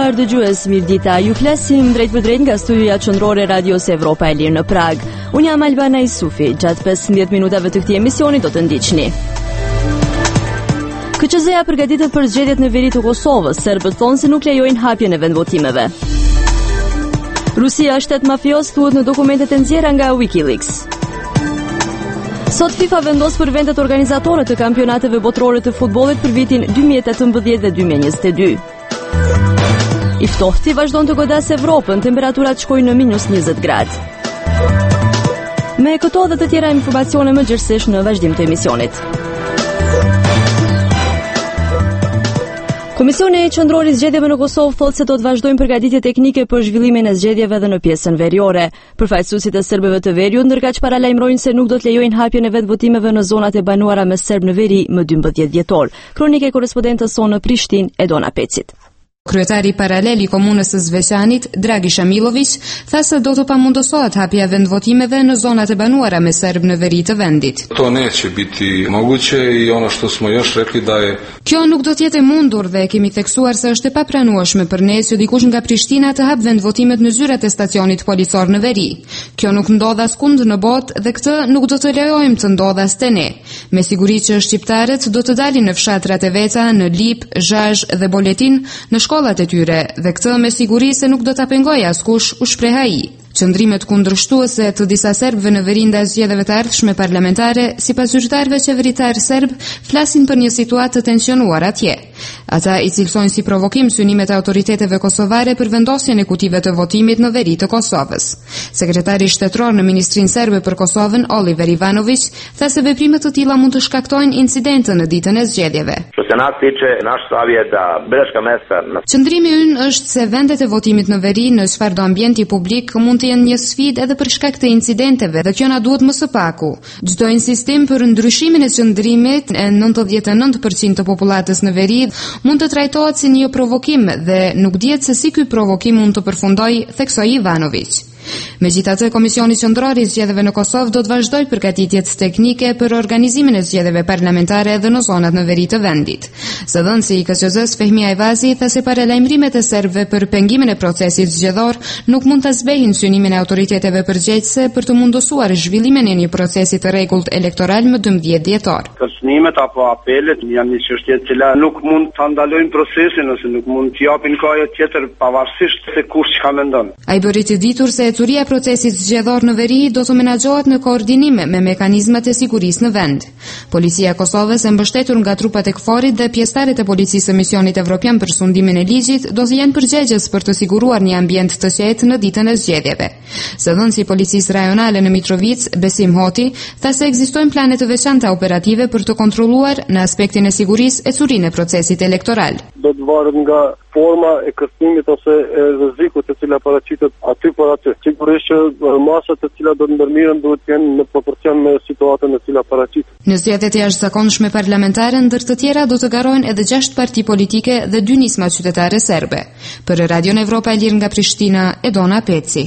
nderuar dëgjues, mirëdita. Ju flasim drejt për drejt nga studioja qendrore Radios Evropa e Lirë në Prag. Unë jam Albana Isufi. Gjatë 15 minutave të këtij emisioni do të ndiqni. KQZ-ja përgatitet për zgjedhjet në veri të Kosovës. Serbët thonë se nuk lejojnë hapjen e vendvotimeve. Rusia shtet mafios, thuhet në dokumentet e nxjerra nga WikiLeaks. Sot FIFA vendos për vendet organizatore të kampionateve botërore të futbollit për vitin 2018 dhe 2022. I ftohti vazhdon të godasë Evropën, temperaturat shkojnë në -20 gradë. Me këto dhe të tjera informacione më gjerësisht në vazhdim të emisionit. Komisioni qendror i zgjedhjeve në Kosovë thotë se do të vazhdojnë përgatitje teknike për zhvillimin e zgjedhjeve edhe në pjesën veriore. Përfaqësuesit e serbëve të veriut ndërkaq paralajmërojnë se nuk do të lejojnë hapjen e vendvotimeve në zonat e banuara me serb në veri më 12 dhjetor. Kronikë e korrespondentës sonë në Prishtinë, Edona Pecit. Kryetari paralel i komunës së Zveçanit, Dragi Shamilović, tha se do të pamundësohet hapja vendvotimeve në zonat e banuara me serb në veri të vendit. To neće biti moguće I ono što smo još rekli da je Kjo nuk do të jetë e mundur dhe kemi theksuar se është e papranueshme për ne që dikush nga Prishtina të hap vendvotimet në zyrat e stacionit policor në veri. Kjo nuk ndodh askund në botë dhe këtë nuk do të lejojmë të ndodh as te ne. Me siguri që shqiptarët do të dalin në fshatrat e veta, në Lip, Zhazh dhe Boletin, në shkollat e tyre dhe këtë me siguri se nuk do ta pengojë askush, u shpreh ai. Qëndrimet kundërshtuese të disa serbëve në veri ndaj zgjedhjeve të ardhshme parlamentare, sipas zyrtarëve qeveritar serb, flasin për një situatë të tensionuar atje. Ata I cilësojnë si provokim synimet e autoriteteve kosovare për vendosjen e kutive të votimit në veri të Kosovës. Sekretari shtetror në Ministrinë Serbe për Kosovën, Oliver Ivanović, tha se veprimet të tilla mund të shkaktojnë incidente në ditën e zgjedhjeve. Qëndrimi ynë është se vendet e votimit në veri në çfarëdo ambienti publik mund të jenë një sfidë edhe për shkak të incidenteve dhe kjo na duhet më së paku. Çdo insistim për ndryshimin e qëndrimit e 99% të popullatës në veri mund të trajtohet si një provokim dhe nuk dihet se si ky provokim mund të përfundojë, theksoi Ivanović. Megjithatë, Komisioni Qendror I Zgjedhjeve në Kosovë do të vazhdojë përgatitjet teknike për organizimin e zgjedhjeve parlamentare edhe në zonat në veri të vendit. Zëdhënësi I KQZ-s Fehmi Ajvazi tha se paralajmërimet e serbëve për pengimin e procesit zgjedhor nuk mund ta zbejnë synimin e autoriteteve përgjegjëse për të mundësuar zhvillimin e një procesi të rregullt elektoral më 12 dhjetor. Kërcënimet apo apelet janë një çështje e cila nuk mund ta ndalojnë procesin ose nuk mund t'i japin kohë tjetër pavarësisht se kush çka mendon. Ai bëri të ditur se ecuria e procesit zgjedhor në veri do të menaxhohet në koordinim me mekanizmat e sigurisë në vend. Policia e Kosovës, e mbështetur nga trupat e KFOR-it dhe pjesëtarët e policisë së misionit evropian për sundimin e ligjit, do të jenë përgjegjës për të siguruar një ambient të qetë në ditën e zgjedhjeve. Zëdhënësi I policisë rajonale në Mitrovic, Besim Hoti, tha se ekzistojnë plane të veçanta operative për të kontrolluar në aspektin e sigurisë ecurinë e procesit elektoral. Do të varet nga forma e kërcënimit ose e rrezikut të cilat paraqitet aty por aty. Sigurisht që masat të cilat do të ndërmirën duhet të jenë në proporcion me situatën në cilat paraqitet. Në zgjedhjet e jashtëzakonshme parlamentare, ndër të tjera do të garojnë edhe 6 parti politike dhe 2 nisma qytetare serbe. Për Radion Evropa e Lirë nga Prishtina, Edona Peci.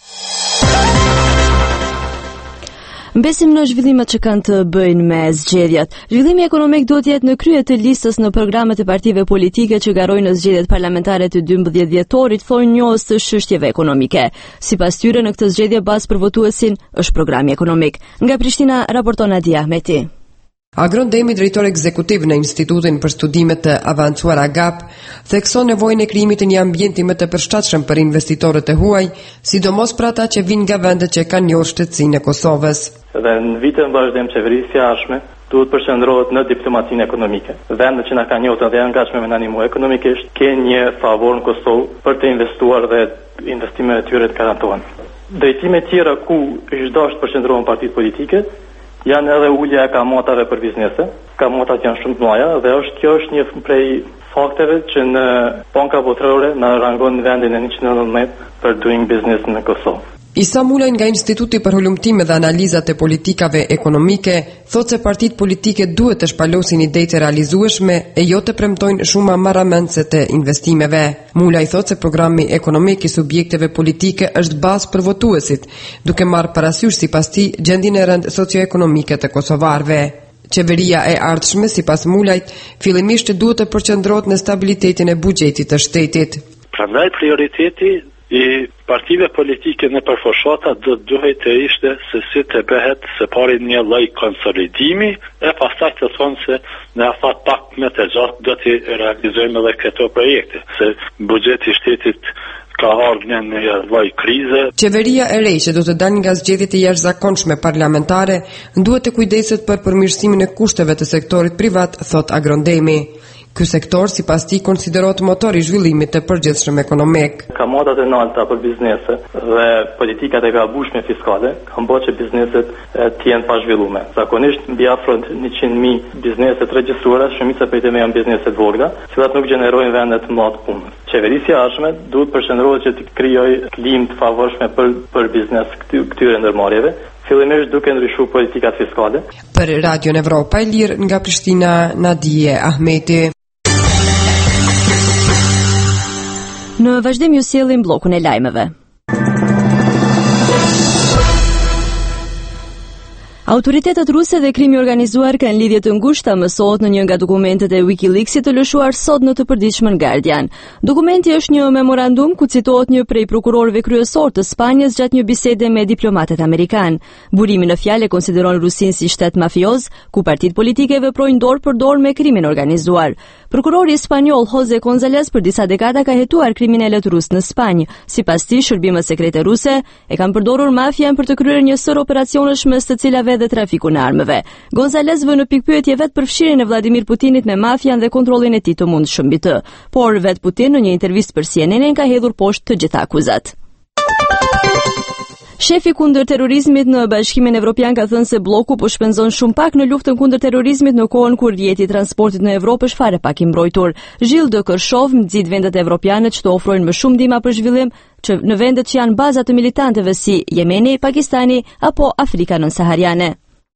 Mbesim në zhvillimet që kanë të bëjnë me zgjedhjet. Zhvillimi ekonomik duhet të jetë në krye të listës në programet e partive politike që garojnë në zgjedhjet parlamentare të 12 dhjetorit, thonë njohës të çështjeve ekonomike. Sipas tyre, në këtë zgjedhje bazë për votuesin është programi ekonomik. Nga Prishtina raporton Adia Ahmeti. Agron Demi, drejtor ekzekutiv në Institutin për Studime të Avancuara GAP, thekson nevojën e krijimit të një ambienti më të përshtatshëm për investitorët e huaj, sidomos për ata që vinë nga vendet që kanë njohur shtetësinë e Kosovës. Dhe në vitin vazhdim qeverisja ashme duhet përqendrohet në diplomacinë ekonomike. Vendet që na kanë njohur dhe janë gatshme me na ndihmu ekonomikisht, kanë një favor në Kosovë për të investuar dhe investimet e tyre të garantohen. Drejtime tjera ku është dashur përqendrohen partitë politike janë edhe ulja e kamatave për biznese. Kamatat janë shumë të mëdha dhe kjo është një prej fakteve që në banka botërore na rangon në vendin e 119 për doing business në Kosovë. Isa Mulaj nga Instituti për Hulumtime dhe Analizat e Politikave Ekonomike thotë se partitë politike duhet të shpalosin ide të realizueshme e jo të premtojnë shuma marramendse të investimeve. Mulaj thotë se programi ekonomik I subjekteve politike është bazë për votuesit, duke marrë parasysh sipas tij gjendjen e rëndë socioekonomike të kosovarëve. Qeveria e ardhshme, sipas Mulajt, fillimisht duhet të përqendrohet në stabilitetin e buxhetit të shtetit. Prandaj prioriteti i partive politike në përfoshata duhet të ishte se si të bëhet së pari një lloj konsolidimi e pastaj të thonë se në afat pak më të gjatë do të realizojmë edhe këto projekte, se buxheti i shtetit ka ardhur në një lloj krize. Qeveria e re që do të dalë nga zgjedhjet e jashtëzakonshme parlamentare duhet të kujdeset për përmirësimin e kushteve të sektorit privat, thot Agrondemi. Ky sektor, sipas tij, konsiderohet motor i zhvillimit të përgjithshëm ekonomik. Kamatat e larta për biznese dhe politikat e gabueshme fiskale kanë bërë që bizneset të jenë pa zhvilluar. Zakonisht mbi afro 100.000 biznese të regjistruara, shumica prej tyre janë biznese të vogla, të cilat nuk gjenerojnë vende të mëdha punë. Qeverisja e ardhshme duhet përqendrohet që të krijojë klimë të favorshme për biznes këtyre ndërmarrjeve, fillimisht duke ndryshuar politikat fiskale. Për Radion Evropa e Lirë nga Prishtina, Nadije Ahmeti. Në vazhdim ju sjellim bllokun e lajmeve. Autoritetet ruse dhe krimi organizuar kanë lidhje të ngushta, mësohet në një nga dokumentet e WikiLeaksit të lëshuar sot në të përditshmën Guardian. Dokumenti është një memorandum ku citohet një prej prokurorëve kryesor të Spanjës gjatë një bisede me diplomatët amerikan. Burimi në fjalë konsideron Rusinë si shtet mafioz, ku partitë politike veprojnë dorë për dorë me krimin organizuar. Prokurori spanjoll Jose González për disa dekada ka hetuar kriminalët rus në Spanjë. Sipas tij, shërbimet sekrete ruse e kanë përdorur mafian për të kryer një sër operacionesh mes të cilave dhe trafiku në armëve. González vë në pikpyetje vetë përfshirjen e Vladimir Putinit me mafian dhe kontrollin e tij të mundshëm mbi të. Por vetë Putin në një intervistë për CNN ka hedhur poshtë të gjitha akuzat. Shefi kundër terrorizmit në Bashkimin Evropian ka thënë se bloku po shpenzon shumë pak në luftën kundër terrorizmit në kohën kur rrjeti i transportit në Evropë është fare pak i mbrojtur. Gilles de Kerchove nxit vendet evropiane që të ofrojnë më shumë ndihmë për zhvillim që në vendet që janë baza të militantëve si Jemeni, Pakistani apo Afrika nënsahariane.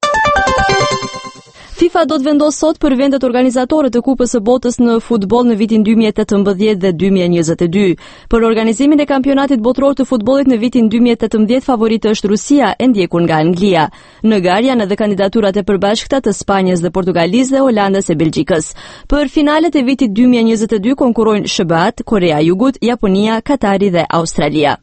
FIFA do të vendos sot për vendet organizatore të Kupës së Botës në futboll në vitin 2018 dhe 2022. Për organizimin e kampionatit botror të futbollit në vitin 2018 favoritë është Rusia, e ndjekur nga Anglia. Në garë janë edhe kandidaturat e përbashkëta të Spanjës dhe Portugalisë dhe Holandës e Belgjikës. Për finalet e vitit 2022 konkurrojnë SBA, Korea e Jugut, Japonia, Katari dhe Australia.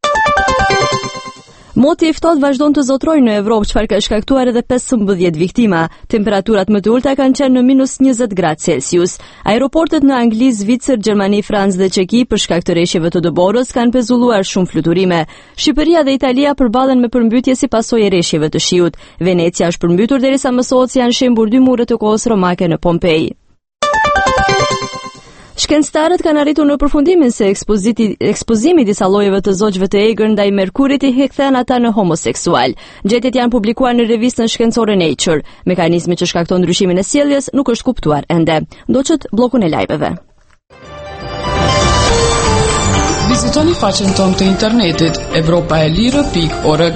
Moti i ftohtë vazhdon të zotrojë në Evropë, çfarë ka shkaktuar edhe 15 viktima. Temperaturat më të ulta kanë qenë në -20 gradë Celsius. Aeroportet në Angli, Zvicër, Gjermani, Francë dhe Çeki për shkak të rreshjeve të dëborës kanë pezulluar shumë fluturime. Shqipëria dhe Italia përballen me përmbytje si pasojë e rreshjeve të shiut. Venecia është përmbytur derisa mësohet se janë shembur 2 mure të kohës romake në Pompei. Shkencëtarët kanë arritur në përfundimin se ekspozimi i disa llojeve të zogjve të egër ndaj merkurit i kthen ata në homoseksual. Gjetjet janë publikuar në revistën shkencore Nature. Mekanizmi që shkakton ndryshimin e sjelljes nuk është kuptuar ende. Ndoqët bllokun e lajmeve. Vizitoni faqen tonë të internetit evropaelire.org.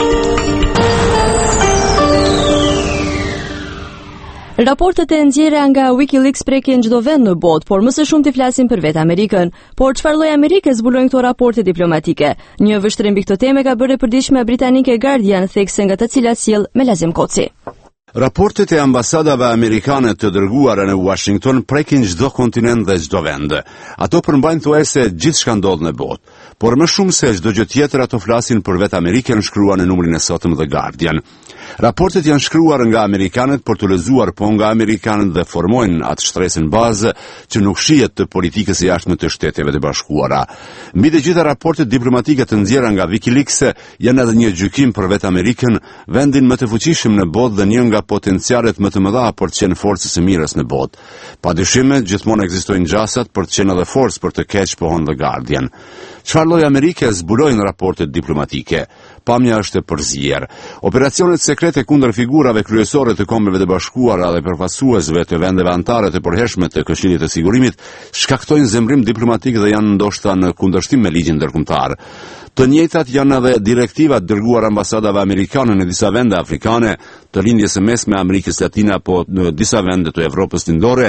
Raportet e nxjerrja nga WikiLeaks prekin çdo vend në botë, por më së shumti flasin për vetë Amerikën. Por çfarë lloj Amerike zbulojnë këto raporte diplomatike? Një vështrim mbi këtë temë ka bërë e përditshme britanike Guardian, thekse nga të cilat sjell Melazim Koci. Raportet e ambasadave amerikane të dërguara në Washington prekin çdo kontinent dhe çdo vend. Ato përmbajnë thuajse gjithçka ndodh në botë, por më shumë se çdo gjë tjetër ato flasin për vetë Amerikën, shkruan në numrin e sotëm The Guardian. Raportet janë shkruar nga amerikanët për të lexuar po nga amerikanët dhe formojnë atë shtresën bazë që nuk shihet të politikës së jashtme të Shteteve të Bashkuara. Mbi të gjitha raportet diplomatike të nxjerra nga WikiLeaks janë edhe një gjykim për vetë Amerikën, vendin më të fuqishëm në botë dhe një nga potencialet më të mëdha për të qenë forcë së mirës në botë. Padyshim, gjithmonë ekzistojnë gjasat për të qenë edhe forcë për të keq, pohon The Guardian. Çfarë lloj Amerike zbulojnë raportet diplomatike? Pamja është e përzier. Operacionet sekrete kundër figurave kryesore të Kombeve të Bashkuara dhe përfaqësuesve të vendeve anëtare të përhershme të Këshillit të Sigurimit shkaktojnë zemrim diplomatik dhe janë ndoshta në kundërshtim me ligjin ndërkombëtar. Të njëjtat janë edhe direktivat dërguar ambasadave amerikane në disa vende afrikane, të lindjes së mesme Amerikës Latine apo në disa vende të Evropës Lindore,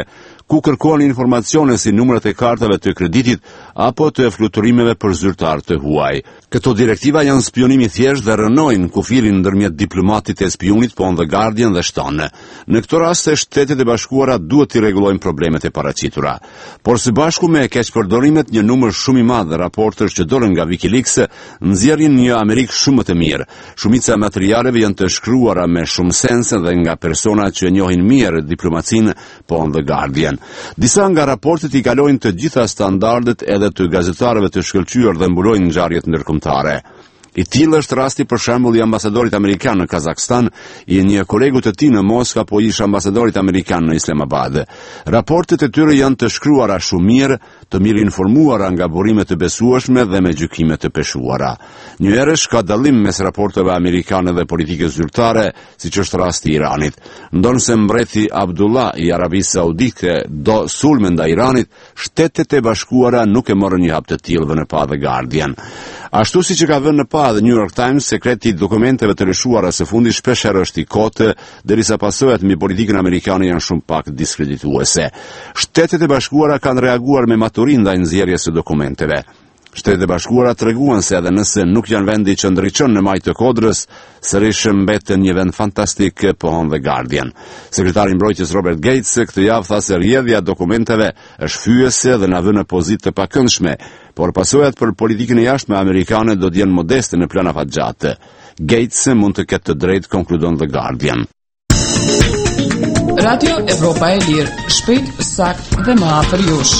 ku kërkon informacione si numrat e kartave të kreditit apo të fluturimeve për zyrtar të huaj. Këto direktiva janë spionimi thjesht dhe rënojnë kufilin ndërmjet diplomatit e spionit, po The Guardian dhe shtonë. Në këtë rast Shtetet e Bashkuara duhet të rregullojnë problemet e paraqitura. Por së bashku me keqpërdorimet, një numër shumë i madh raportësh që dolën nga WikiLeaks nxjerrin një Amerikë shumë më të mirë. Shumica e materialeve janë të shkruara me shumë sens dhe nga persona që njohin mirë diplomacinë, po The Guardian. Disa nga raportet i kalojnë të gjitha standardet edhe të gazetarëve të shkëlqyer dhe mbulojnë ngjarjet ndërkombëtare. I tillë është rasti për shembull i ambasadorit amerikan në Kazakstan, i një kolegu të tij në Moskva, po ish ambasadorit amerikan në Islamabad. Raportet e tyre janë të shkruara shumë mirë, të mirë informuara nga burime të besueshme dhe me gjykime të peshuara. Njëherësh ka dallim mes raporteve amerikane dhe politikës zyrtare, siç është rasti i Iranit. Ndonse mbrethi Abdullah i Arabisë Saudite do sulme ndaj Iranit, Shtetet e Bashkuara nuk e morën një hap të tillë në pa The Guardian. Ashtu siç e ka vënë në pa The New York Times, sekreti i dokumenteve të lëshuara së fundi shpeshherë është i kotë, derisa pasojat mbi politikën amerikane janë shumë pak diskredituese. Shtetet e Bashkuara kanë reaguar me maturinë ndaj nxjerrjes së dokumenteve. Shtetet e Bashkuara treguan se edhe nëse nuk janë vendi që ndriçon në majtë të Kodrës, sërish mbeten një vend fantastik, pohon The Guardian. Sekretari i Mbrojtjes Robert Gates këtë javë tha se rrjedhja e dokumenteve është fyese dhe na vën në pozitë të pakëndshme, por pasojat për politikën e jashtme amerikane do të jenë modeste në plan afatgjatë. Gates mund të ketë të drejtë, konkludon The Guardian. Radio Evropa e Lirë, shpejt, sakt dhe më afër jush.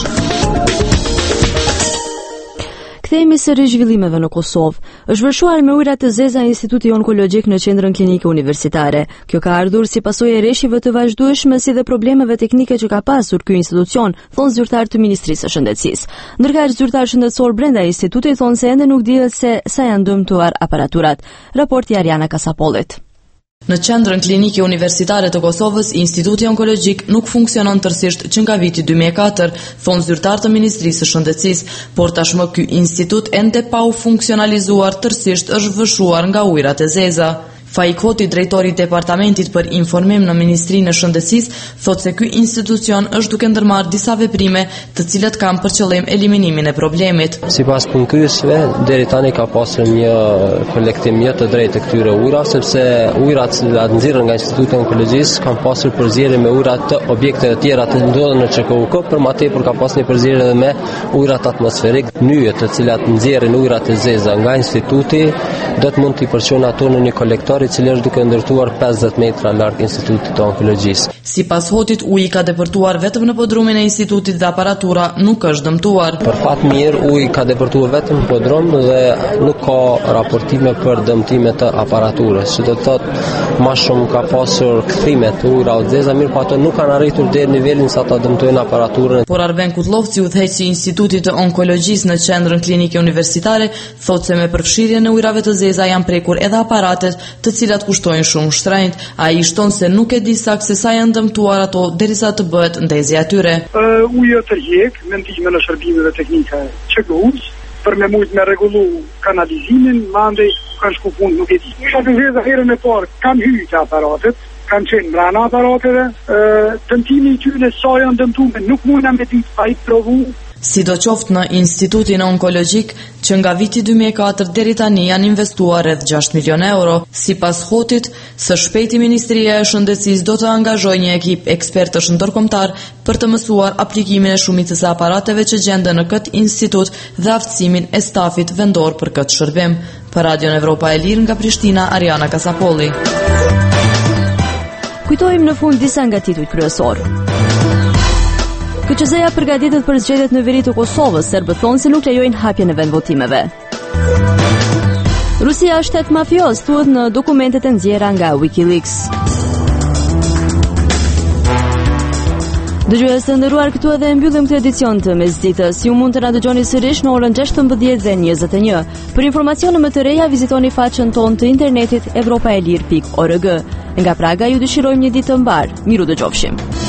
Kthehemi sërish zhvillimeve në Kosovë. Është vërshuar me ujëra të zeza Instituti Onkologjik në qendrën klinike universitare. Kjo ka ardhur si pasojë e rreshjeve të vazhdueshme si dhe problemeve teknike që ka pasur ky institucion, thon zyrtar të Ministrisë së Shëndetësisë. Ndërkaq zyrtar shëndetësor brenda institutit thonë se ende nuk dihet se sa janë dëmtuar aparaturat. Raporti Ariana Kasapollit. Në qendrën klinike universitare të Kosovës, Instituti Onkologjik nuk funksionon tërësisht që nga viti 2004, thonë zyrtar të Ministrisë së Shëndetësisë, por tashmë ky institut ende pa u funksionalizuar tërësisht është vëshuar nga ujërat e zeza. Faik Hoti, drejtori i departamentit për informim në Ministrinë e Shëndetësisë, thotë se ky institucion është duke ndërmarrë disa veprime të cilat kanë për qëllim eliminimin e problemit. Sipas punkyesve, deri tani ka pasur një kolektim jo të drejtë të këtyre ujrave, sepse ujrat që nxirren nga Instituti Onkologjisë kanë pasur përzierje me ujrat të objekteve të tjera të ndodhen në ÇKUK, për më tepër ka pasur një përzierje edhe me ujrat atmosferik. Nyjet të cilat nxjerrin ujrat e zeza nga instituti do të mund të përçojnë ato në një kolektor i cili është duke ndërtuar 50 metra larg Institutit të Onkologjisë. Sipas Hotit, uji ka depërtuar vetëm në podrumin e institutit dhe aparatura nuk është dëmtuar. Për fat mirë, uji ka depërtuar vetëm në podrum dhe nuk ka raportime për dëmtime të aparaturës, që do të thotë më shumë ka pasur kthime të ujra të zeza, mirë po ato nuk kanë arritur deri në nivelin sa ta dëmtojnë aparaturën. Por Arben Kutlovci, udhëheqësi i Institutit të Onkologjisë në qendrën klinike universitare, thotë se me përfshirjen e ujrave të zeza janë prekur edhe aparatet të cilat kushtojnë shumë shtrenjtë. Ai shton se nuk e di saktë se sa janë dëmtuar ato derisa të bëhet ndezja e tyre. Uji tërheq me ndihmën e shërbimeve teknike ÇKU-s për me mujt me rregullu kanalizimin, mandej kanë shku punë nuk e di. Isha të zeza herën e parë kanë hyrë aparatet, kanë qenë brana aparateve, dëmtimi i tyre sa janë dëmtuar nuk mundna me ditë pa i provu. Sidoqoftë në Institutin Onkologjik, që nga viti 2004 deri tani janë investuar rreth 6 milion euro. Sipas Hotit, së shpejti Ministria e Shëndetësisë do të angazhojë një ekip ekspertësh ndërkombëtar për të mësuar aplikimin e shumicës së aparateve që gjenden në këtë institut dhe aftësimin e stafit vendor për këtë shërbim. Për Radion Evropa e Lirë nga Prishtina, Ariana Kasapolli. Kujtojmë në fund disa nga titujt kryesor. KQZ-ja përgatitet për zgjedhjet në veri të Kosovës, serbët thonë se nuk lejojnë hapjen e vendvotimeve. Rusia është shtet mafios, thuhet në dokumentet e nxjerra nga WikiLeaks. Dëgjues të nderuar, këtu edhe mbyllim këtë edicion të mesditës. Ju mund të na dëgjoni sërish në orën 16 dhe 21. Për informacione më të reja vizitoni faqen tonë të internetit evropaelir.org. Nga Praga ju dëshirojmë një ditë të mbar. Miru dëgjofshim.